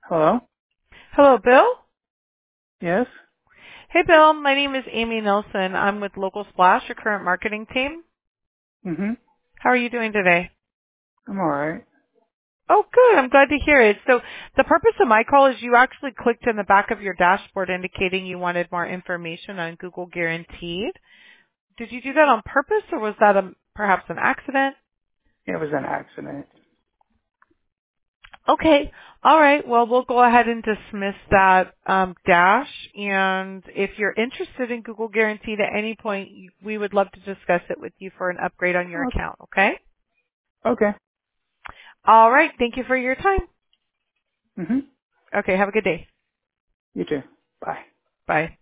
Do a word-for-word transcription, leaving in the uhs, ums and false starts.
Hello? Hello, Bill. Yes? Hey, Bill. My name is Amy Nelson. I'm with Local Splash, your current marketing team. Mm-hmm. How are you doing today? I'm alright. Oh, good. I'm glad to hear it. So the purpose of my call is you actually clicked in the back of your dashboard indicating you wanted more information on Google Guaranteed. Did you do that on purpose or was that a, perhaps an accident? It was an accident. Okay. All right. Well, we'll go ahead and dismiss that um, dash. And if you're interested in Google Guaranteed at any point, you- we would love to discuss it with you for an upgrade on your Okay. account. Okay? Okay. All right. Thank you for your time. Mm-hmm. Okay. Have a good day. You too. Bye. Bye.